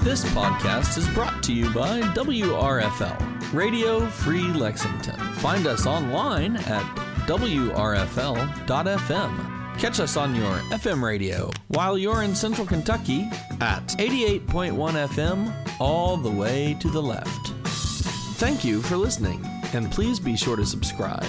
This podcast is brought to you by WRFL, Radio Free Lexington. Find us online at WRFL.FM. Catch us on your FM radio while you're in Central Kentucky at 88.1 FM all the way to the left. Thank you for listening, and please be sure to subscribe.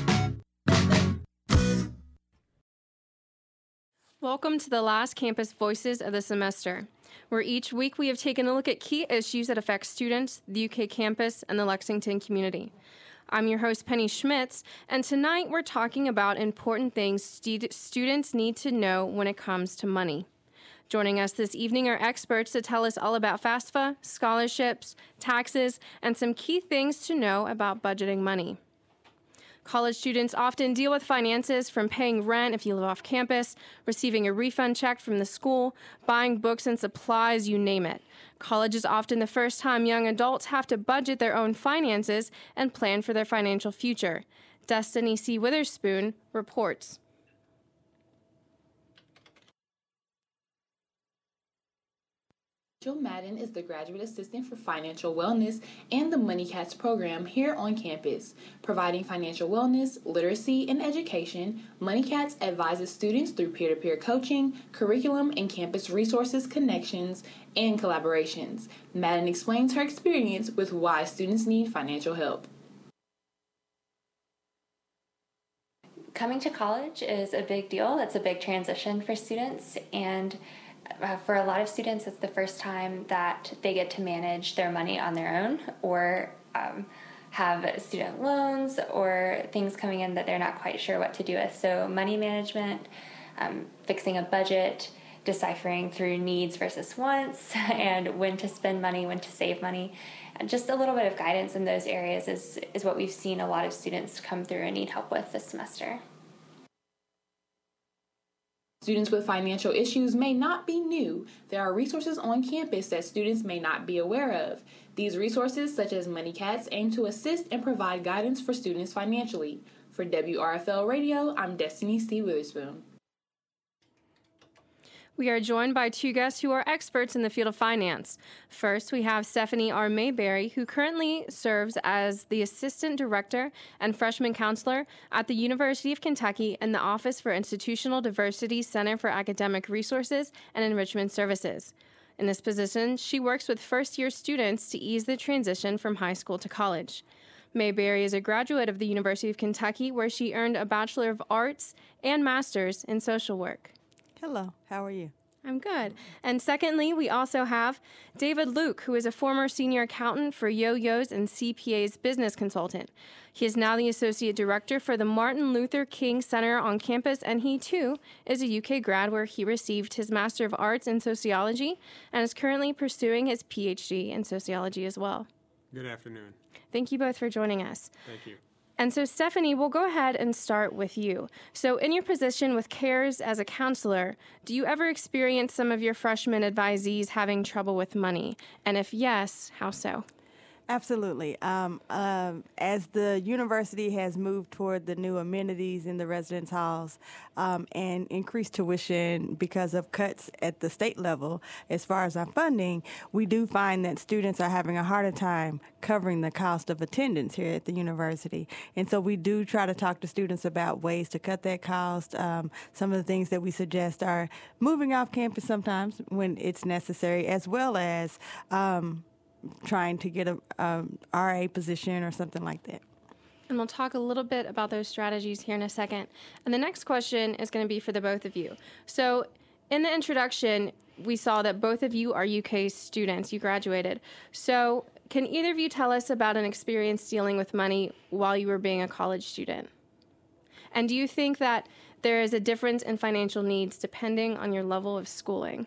Welcome to the last Campus Voices of the semester, where each week we have taken a look at key issues that affect students, the UK campus, and the Lexington community. I'm your host, Penny Schmitz, and tonight we're talking about important things students need to know when it comes to money. Joining us this evening are experts to tell us all about FAFSA, scholarships, taxes, and some key things to know about budgeting money. College students often deal with finances, from paying rent if you live off campus, receiving a refund check from the school, buying books and supplies, you name it. College is often the first time young adults have to budget their own finances and plan for their financial future. Destiny C. Witherspoon reports. Jill Madden is the Graduate Assistant for Financial Wellness and the Money Cats program here on campus. Providing financial wellness, literacy, and education, Money Cats advises students through peer-to-peer coaching, curriculum, and campus resources, connections, and collaborations. Madden explains her experience with why students need financial help. Coming to college is a big deal. It's a big transition for students, and for a lot of students, it's the first time that they get to manage their money on their own, or have student loans or things coming in that they're not quite sure what to do with. So money management, fixing a budget, deciphering through needs versus wants, and when to spend money, when to save money. And just a little bit of guidance in those areas is what we've seen a lot of students come through and need help with this semester. Students with financial issues may not be new. There are resources on campus that students may not be aware of. These resources, such as Money Cats, aim to assist and provide guidance for students financially. For WRFL Radio, I'm Destiny C. Witherspoon. We are joined by two guests who are experts in the field of finance. First, we have Stephanie R. Mayberry, who currently serves as the Assistant Director and Freshman Counselor at the University of Kentucky in the Office for Institutional Diversity Center for Academic Resources and Enrichment Services. In this position, she works with first-year students to ease the transition from high school to college. Mayberry is a graduate of the University of Kentucky, where she earned a Bachelor of Arts and Master's in Social Work. Hello, how are you? I'm good. And secondly, we also have David Luke, who is a former senior accountant for Yo-Yo's and CPA's business consultant. He is now the Associate Director for the Martin Luther King Center on campus, and he, too, is a UK grad where he received his Master of Arts in Sociology and is currently pursuing his PhD in Sociology as well. Good afternoon. Thank you both for joining us. Thank you. And so, Stephanie, we'll go ahead and start with you. So in your position with CARES as a counselor, do you ever experience some of your freshman advisees having trouble with money? And if yes, how so? Absolutely. As the university has moved toward the new amenities in the residence halls and increased tuition because of cuts at the state level, as far as our funding, we do find that students are having a harder time covering the cost of attendance here at the university. And so we do try to talk to students about ways to cut that cost. Some of the things that we suggest are moving off campus sometimes when it's necessary, as well as trying to get a RA position or something like that. And we'll talk a little bit about those strategies here in a second. And the next question is going to be for the both of you. So in the introduction, we saw that both of you are UK students. You graduated. So can either of you tell us about an experience dealing with money while you were being a college student? And do you think that there is a difference in financial needs depending on your level of schooling?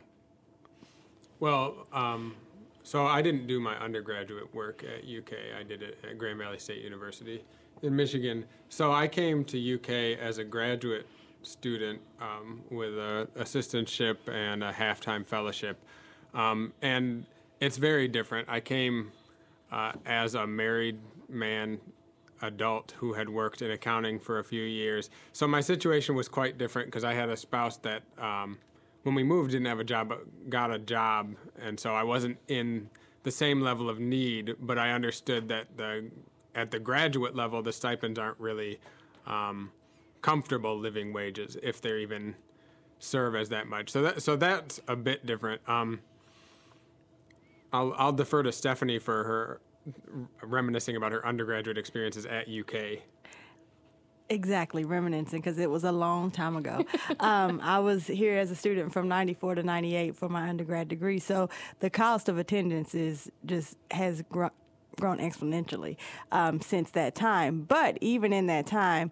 Well, so I didn't do my undergraduate work at UK. I did it at Grand Valley State University in Michigan. So I came to UK as a graduate student with an assistantship and a half-time fellowship. And it's very different. I came as a married man, adult who had worked in accounting for a few years. So my situation was quite different because I had a spouse that when we moved, didn't have a job, but got a job. And so I wasn't in the same level of need, but I understood that at the graduate level, the stipends aren't really comfortable living wages, if they're even serve as that much. So that's a bit different. I'll defer to Stephanie for her reminiscing about her undergraduate experiences at UK. Exactly, reminiscing, because it was a long time ago. I was here as a student from 94 to 98 for my undergrad degree, so the cost of attendance has grown exponentially since that time. But even in that time,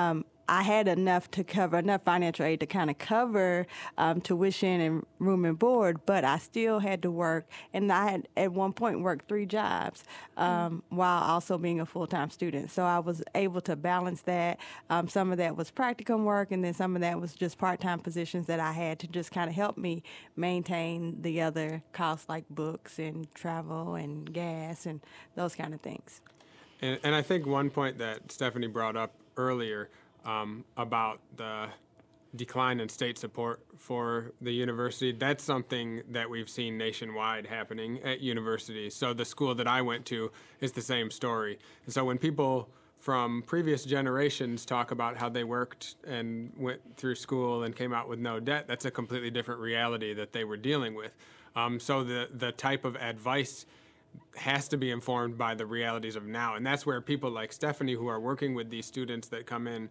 I had enough financial aid to kind of cover tuition and room and board, but I still had to work, and I had at one point worked 3 jobs while also being a full-time student. So I was able to balance that. Some of that was practicum work, and then some of that was just part-time positions that I had to just kind of help me maintain the other costs like books and travel and gas and those kind of things. And I think one point that Stephanie brought up earlier about the decline in state support for the university, that's something that we've seen nationwide happening at universities. So the school that I went to is the same story. And so when people from previous generations talk about how they worked and went through school and came out with no debt, that's a completely different reality that they were dealing with. So the type of advice has to be informed by the realities of now. And that's where people like Stephanie, who are working with these students that come in,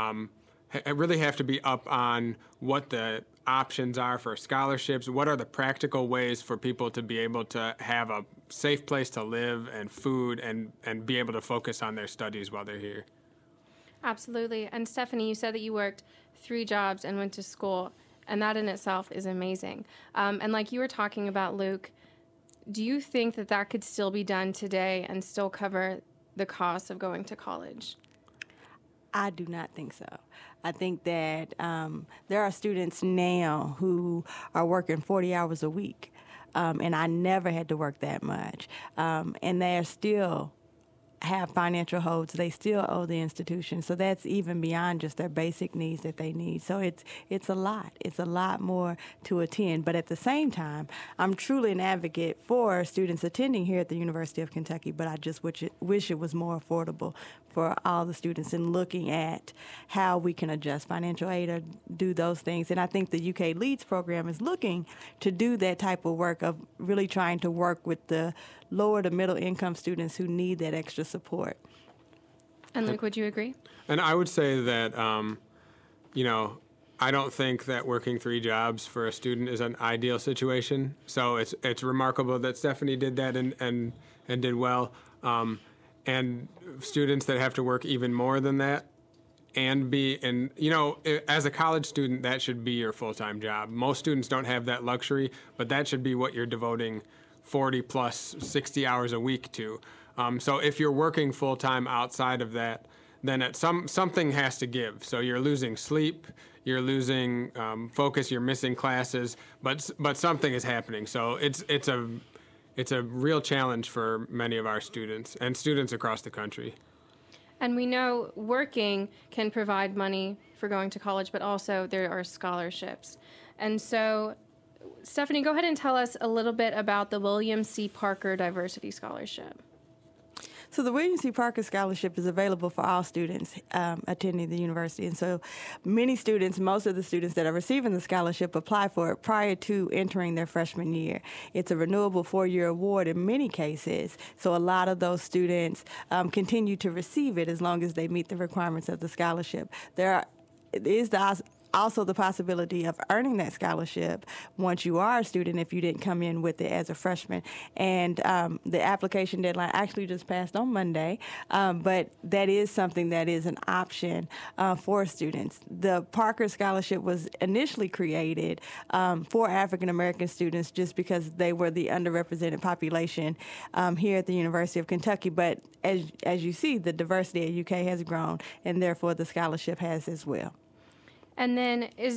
really have to be up on what the options are for scholarships, what are the practical ways for people to be able to have a safe place to live and food and be able to focus on their studies while they're here. Absolutely. And Stephanie, you said that you worked 3 jobs and went to school, and that in itself is amazing. And like you were talking about, Luke, do you think that that could still be done today and still cover the cost of going to college? I do not think so. I think that there are students now who are working 40 hours a week, and I never had to work that much. And they're still have financial holds. They still owe the institution. So that's even beyond just their basic needs that they need. So it's a lot. It's a lot more to attend. But at the same time, I'm truly an advocate for students attending here at the University of Kentucky, but I just wish it was more affordable for all the students and looking at how we can adjust financial aid or do those things. And I think the UK LEADS program is looking to do that type of work of really trying to work with the lower to middle income students who need that extra support. And Luke, would you agree? And I would say that, I don't think that working 3 jobs for a student is an ideal situation. So it's remarkable that Stephanie did that and did well. And students that have to work even more than that and as a college student, that should be your full-time job. Most students don't have that luxury, but that should be what you're devoting 40 plus 60 hours a week to. So if you're working full-time outside of that, then something has to give. So you're losing sleep, you're losing focus, you're missing classes, but something is happening. So it's a real challenge for many of our students and students across the country. And we know working can provide money for going to college, but also there are scholarships. And so, Stephanie, go ahead and tell us a little bit about the William C. Parker Diversity Scholarship. So the William C. Parker Scholarship is available for all students attending the university. And so most of the students that are receiving the scholarship apply for it prior to entering their freshman year. It's a renewable 4-year award in many cases. So a lot of those students continue to receive it as long as they meet the requirements of the scholarship. There is also the possibility of earning that scholarship once you are a student if you didn't come in with it as a freshman. And the application deadline actually just passed on Monday, but that is something that is an option for students. The Parker Scholarship was initially created for African American students just because they were the underrepresented population here at the University of Kentucky. But as you see, the diversity at UK has grown, and therefore the scholarship has as well. And then is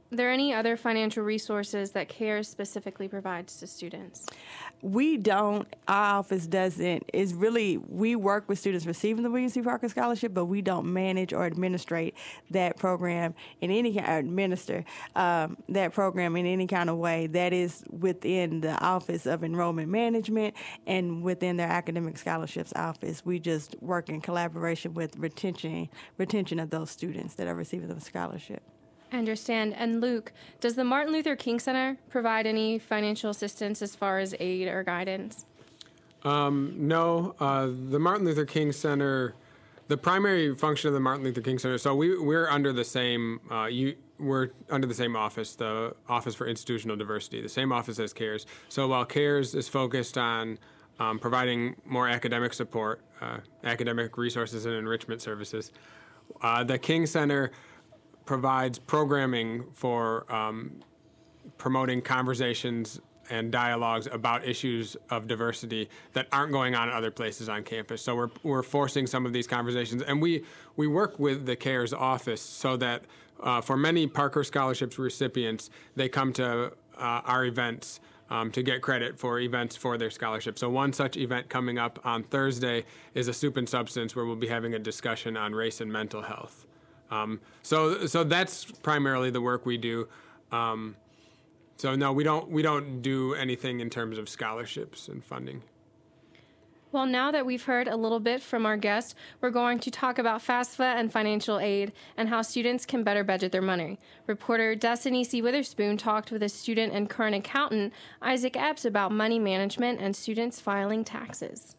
there any other financial resources that CARES specifically provides to students? We don't. Our office doesn't. It's really, we work with students receiving the William C. Parker Scholarship, but we don't manage or administrate that program in any that program in any kind of way. That is within the Office of Enrollment Management and within their Academic Scholarships Office. We just work in collaboration with retention of those students that are receiving the scholarship. I understand. And Luke, does the Martin Luther King Center provide any financial assistance as far as aid or guidance? No. The Martin Luther King Center, the primary function of the Martin Luther King Center, so we're under the same we're under the same office, the Office for Institutional Diversity, the same office as CARES. So while CARES is focused on providing more academic support, academic resources and enrichment services, the King Center provides programming for promoting conversations and dialogues about issues of diversity that aren't going on at other places on campus. So we're forcing some of these conversations, and we work with the CARES office so that for many Parker Scholarships recipients, they come to our events to get credit for events for their scholarship. So one such event coming up on Thursday is a Soup and Substance, where we'll be having a discussion on race and mental health. So that's primarily the work we do. So no, we don't do anything in terms of scholarships and funding. Well, now that we've heard a little bit from our guest, we're going to talk about FAFSA and financial aid and how students can better budget their money. Reporter Destiny C. Witherspoon talked with a student and current accountant, Isaac Epps, about money management and students filing taxes.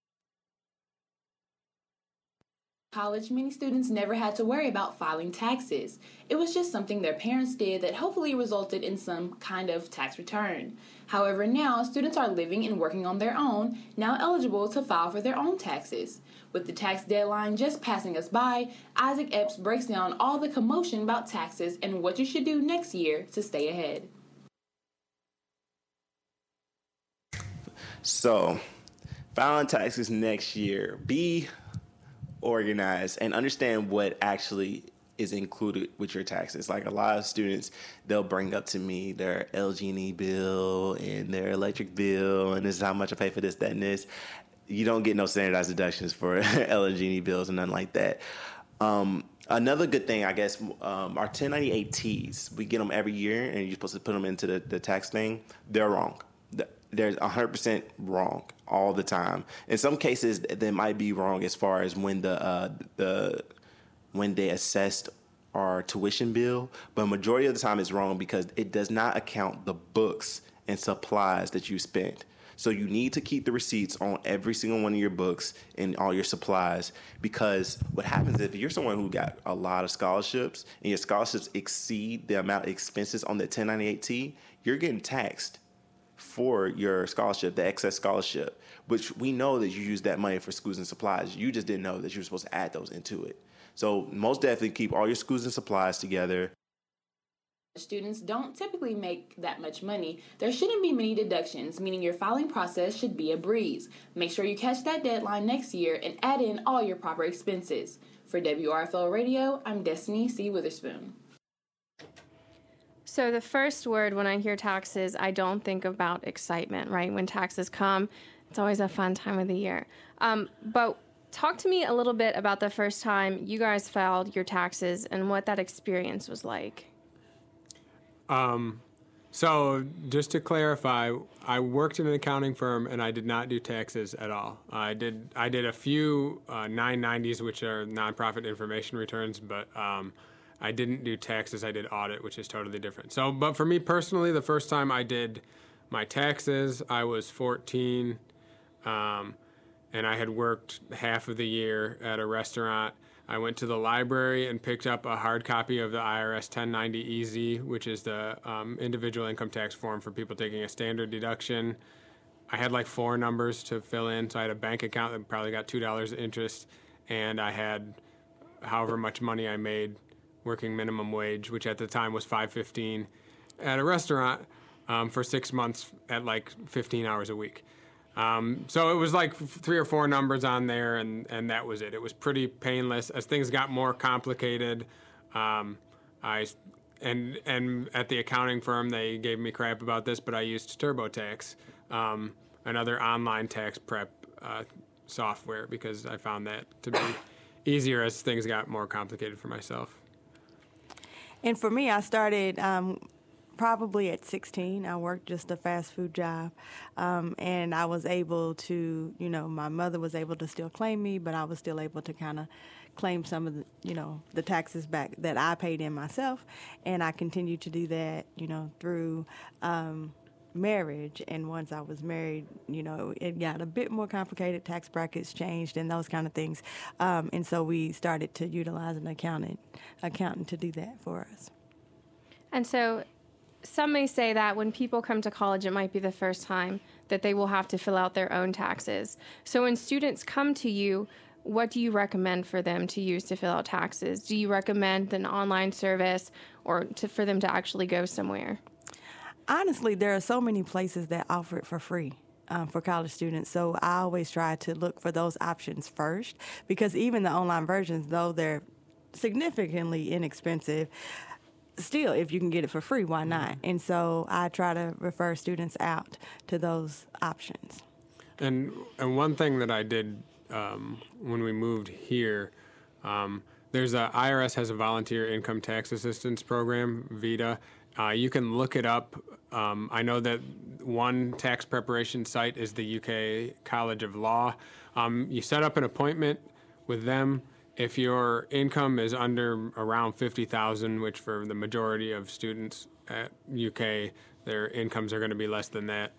College, many students never had to worry about filing taxes. It was just something their parents did that hopefully resulted in some kind of tax return. However, now students are living and working on their own, now eligible to file for their own taxes. With the tax deadline just passing us by, Isaac Epps breaks down all the commotion about taxes and what you should do next year to stay ahead. So, filing taxes next year. Be organized and understand what actually is included with your taxes. Like a lot of students, they'll bring up to me their LG&E bill and their electric bill, and this is how much I pay for this, that, and this. You don't get no standardized deductions for LG&E bills and nothing like that. Another good thing, I guess, our 1098Ts, we get them every year, and you're supposed to put them into the tax thing. They're wrong. They're 100% wrong all the time. In some cases, they might be wrong as far as when when they assessed our tuition bill, but majority of the time it's wrong because it does not account the books and supplies that you spent. So you need to keep the receipts on every single one of your books and all your supplies, because what happens if you're someone who got a lot of scholarships and your scholarships exceed the amount of expenses on the 1098T, you're getting taxed for your scholarship, the excess scholarship, which we know that you use that money for schools and supplies. You just didn't know that you were supposed to add those into it. So most definitely keep all your schools and supplies together. Students don't typically make that much money. There shouldn't be many deductions, meaning your filing process should be a breeze. Make sure you catch that deadline next year and add in all your proper expenses. For WRFL Radio, I'm Destiny C. Witherspoon. So the first word when I hear taxes, I don't think about excitement, right? When taxes come, it's always a fun time of the year. But talk to me a little bit about the first time you guys filed your taxes and what that experience was like. So just to clarify, I worked in an accounting firm and I did not do taxes at all. I did a few 990s, which are nonprofit information returns, but I didn't do taxes. I did audit, which is totally different. So, but for me personally, the first time I did my taxes, I was 14, and I had worked half of the year at a restaurant. I went to the library and picked up a hard copy of the IRS 1090-EZ, which is the individual income tax form for people taking a standard deduction. I had like 4 numbers to fill in, so I had a bank account that probably got $2 interest, and I had however much money I made working minimum wage, which at the time was $5.15 at a restaurant for 6 months at like 15 hours a week. So it was like 3 or 4 numbers on there, and that was it. It was pretty painless. As things got more complicated, I and at the accounting firm, they gave me crap about this, but I used TurboTax, another online tax prep software, because I found that to be easier as things got more complicated for myself. And for me, I started probably at 16. I worked just a fast food job, and I was able to, my mother was able to still claim me, but I was still able to kind of claim some of the, the taxes back that I paid in myself, and I continued to do that, through marriage. And once I was married, it got a bit more complicated. Tax brackets changed and those kind of things, and so we started to utilize an accountant to do that for us. And so some may say that when people come to college, it might be the first time that they will have to fill out their own taxes. So when students come to you, what do you recommend for them to use to fill out taxes? Do you recommend an online service or for them to actually go somewhere? Honestly, there are so many places that offer it for free for college students. So I always try to look for those options first, because even the online versions, though they're significantly inexpensive, still, if you can get it for free, why not? And so I try to refer students out to those options. And one thing that I did when we moved here, IRS has a volunteer income tax assistance program, VITA. You can look it up. I know that one tax preparation site is the UK College of Law. You set up an appointment with them. If your income is under around $50,000, which for the majority of students at UK, their incomes are going to be less than that,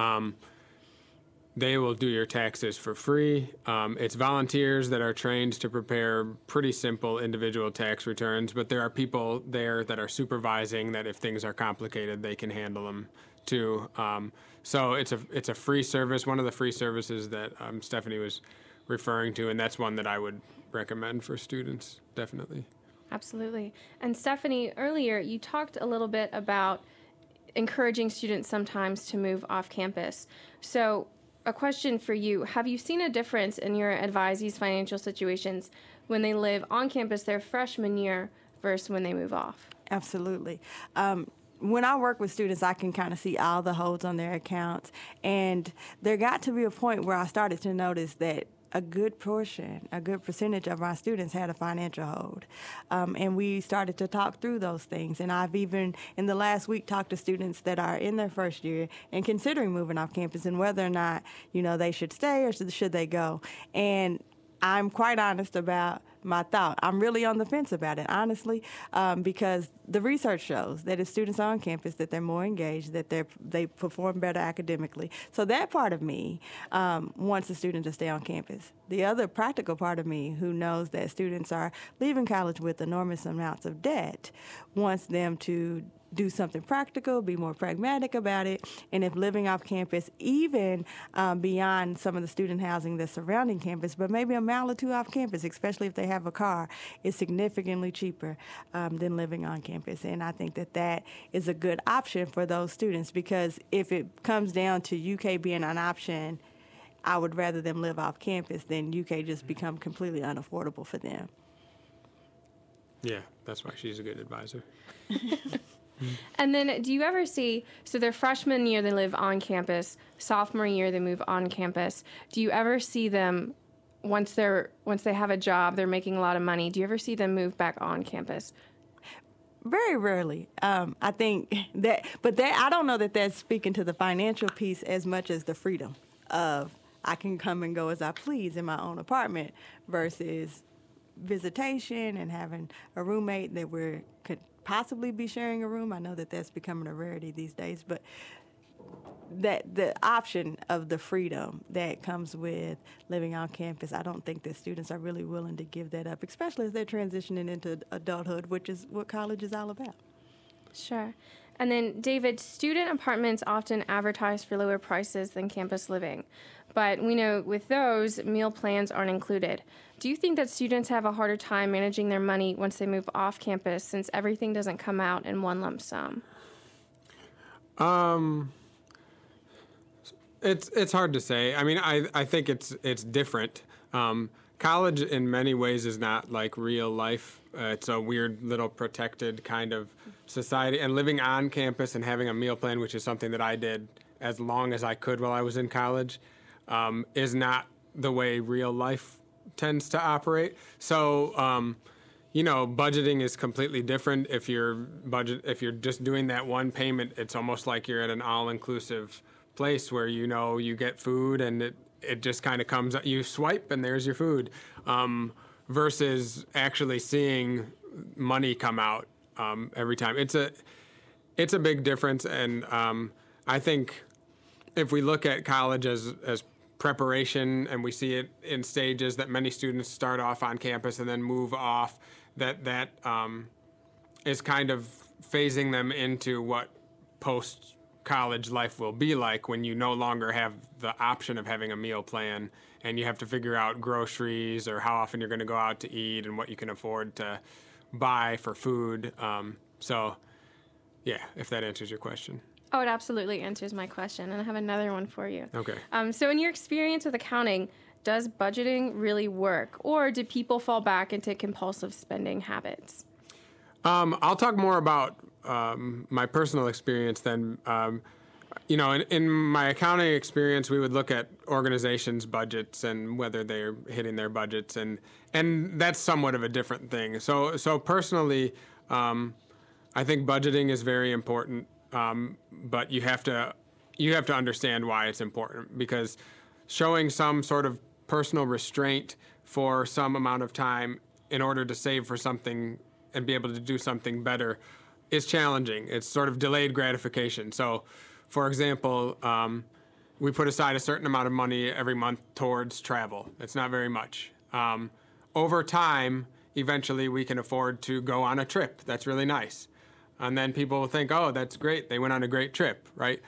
they will do your taxes for free. It's volunteers that are trained to prepare pretty simple individual tax returns, but there are people there that are supervising that if things are complicated, they can handle them too. So it's a free service, one of the free services that Stephanie was referring to, and that's one that I would recommend for students, definitely. Absolutely. And Stephanie, earlier you talked a little bit about encouraging students sometimes to move off campus. So a question for you, have you seen a difference in your advisees' financial situations when they live on campus their freshman year versus when they move off? Absolutely. When I work with students, I can kind of see all the holds on their accounts, and there got to be a point where I started to notice that a good percentage of our students had a financial hold. And we started to talk through those things. And I've even, in the last week, talked to students that are in their first year and considering moving off campus and whether or not, they should stay or should they go. And I'm quite honest about my thought. I'm really on the fence about it, honestly, because the research shows that if students are on campus, that they're more engaged, that they perform better academically. So that part of me wants a student to stay on campus. The other practical part of me, who knows that students are leaving college with enormous amounts of debt, wants them to do something practical, be more pragmatic about it, and if living off campus, even beyond some of the student housing that's surrounding campus, but maybe a mile or two off campus, especially if they have a car, is significantly cheaper than living on campus. And I think that is a good option for those students, because if it comes down to UK being an option, I would rather them live off campus than UK just become completely unaffordable for them. Yeah, that's why she's a good advisor. And then do you ever see, so their freshman year they live on campus, sophomore year they move on campus. Do you ever see them, once they have a job, they're making a lot of money, do you ever see them move back on campus? Very rarely. I think that, but I don't know that that's speaking to the financial piece as much as the freedom of I can come and go as I please in my own apartment versus visitation and having a roommate that could possibly be sharing a room. I know that that's becoming a rarity these days, but that the option of the freedom that comes with living on campus, I don't think that students are really willing to give that up, especially as they're transitioning into adulthood, which is what college is all about. Sure. And then, David, student apartments often advertise for lower prices than campus living, but we know with those, meal plans aren't included. Do you think that students have a harder time managing their money once they move off campus, since everything doesn't come out in one lump sum? It's hard to say. I mean, I think it's different. college in many ways is not like real life. It's a weird little protected kind of society. And living on campus and having a meal plan, which is something that I did as long as I could while I was in college, is not the way real life tends to operate. So, budgeting is completely different. If you're just doing that one payment, it's almost like you're at an all-inclusive place where you get food and it just kind of comes. You swipe and there's your food, versus actually seeing money come out every time. It's a big difference, and I think if we look at college as preparation, and we see it in stages that many students start off on campus and then move off, that is kind of phasing them into what post-college life will be like when you no longer have the option of having a meal plan and you have to figure out groceries or how often you're going to go out to eat and what you can afford to buy for food. If that answers your question. Oh, it absolutely answers my question, and I have another one for you. Okay. So in your experience with accounting, does budgeting really work, or do people fall back into compulsive spending habits? I'll talk more about my personal experience then. In my accounting experience, we would look at organizations' budgets and whether they're hitting their budgets, and that's somewhat of a different thing. So personally, I think budgeting is very important. But you have to understand why it's important, because showing some sort of personal restraint for some amount of time in order to save for something and be able to do something better is challenging. It's sort of delayed gratification. So, for example, we put aside a certain amount of money every month towards travel. It's not very much. Over time, eventually we can afford to go on a trip. That's really nice. And then people will think, oh, that's great. They went on a great trip, right?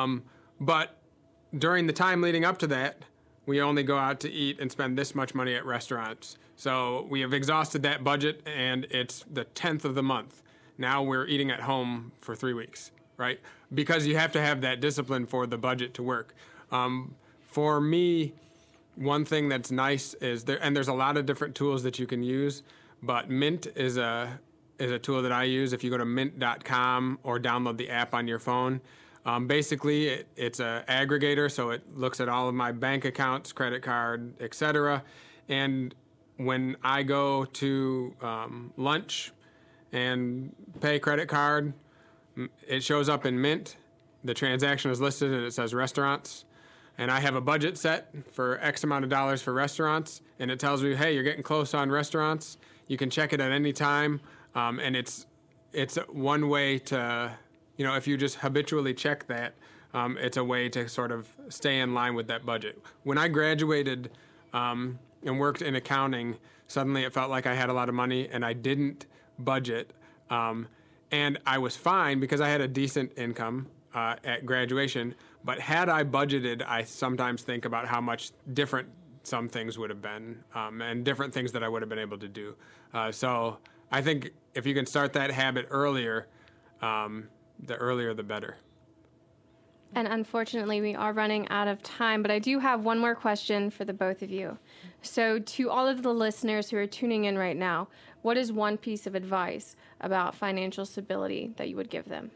But during the time leading up to that, we only go out to eat and spend this much money at restaurants. So we have exhausted that budget, and it's the 10th of the month. Now we're eating at home for 3 weeks, right? Because you have to have that discipline for the budget to work. For me, one thing that's nice is there's a lot of different tools that you can use, but Mint is a tool that I use. If you go to mint.com or download the app on your phone, basically it's an aggregator, so it looks at all of my bank accounts, credit card, etc. And when I go to lunch and pay credit card, it shows up in Mint. The transaction is listed and it says restaurants. And I have a budget set for X amount of dollars for restaurants, and it tells me, hey, you're getting close on restaurants. You can check it at any time. And it's one way to, if you just habitually check that, it's a way to sort of stay in line with that budget. When I graduated and worked in accounting, suddenly it felt like I had a lot of money and I didn't budget. And I was fine because I had a decent income at graduation. But had I budgeted, I sometimes think about how much different some things would have been, and different things that I would have been able to do. So I think if you can start that habit earlier, the earlier the better. And unfortunately, we are running out of time, but I do have one more question for the both of you. So to all of the listeners who are tuning in right now, what is one piece of advice about financial stability that you would give them?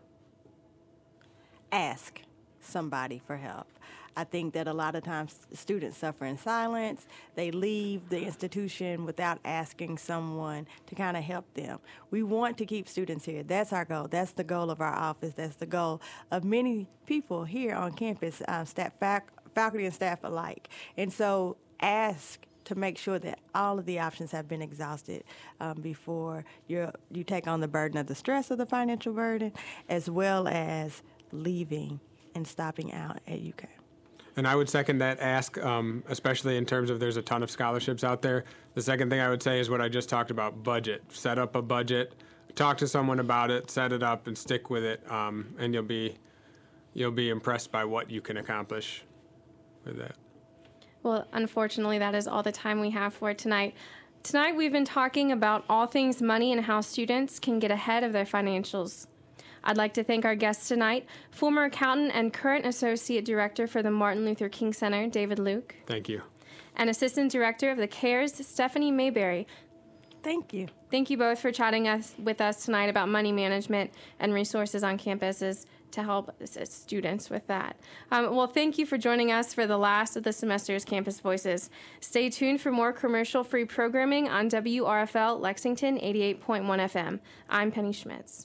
Ask somebody for help. I think that a lot of times students suffer in silence. They leave the institution without asking someone to kind of help them. We want to keep students here. That's our goal. That's the goal of our office. That's the goal of many people here on campus, faculty and staff alike. And so ask to make sure that all of the options have been exhausted before you take on the burden of the stress of the financial burden, as well as leaving and stopping out at UK. And I would second that ask, especially in terms of there's a ton of scholarships out there. The second thing I would say is what I just talked about, budget. Set up a budget, talk to someone about it, set it up, and stick with it, and you'll be impressed by what you can accomplish with that. Well, unfortunately, that is all the time we have for tonight. Tonight, we've been talking about all things money and how students can get ahead of their financials. I'd like to thank our guests tonight, former accountant and current associate director for the Martin Luther King Center, David Luke. Thank you. and Assistant Director of the CARES, Stephanie Mayberry. Thank you. Thank you both for chatting with us tonight about money management and resources on campuses to help students with that. Well, thank you for joining us for the last of the semester's Campus Voices. Stay tuned for more commercial-free programming on WRFL Lexington 88.1 FM. I'm Penny Schmitz.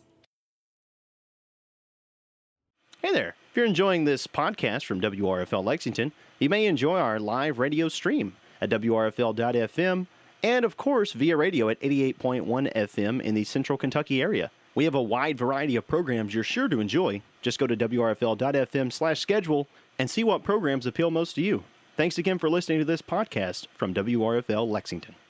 Hey there. If you're enjoying this podcast from WRFL Lexington, you may enjoy our live radio stream at WRFL.FM and, of course, via radio at 88.1 FM in the Central Kentucky area. We have a wide variety of programs you're sure to enjoy. Just go to WRFL.FM/schedule and see what programs appeal most to you. Thanks again for listening to this podcast from WRFL Lexington.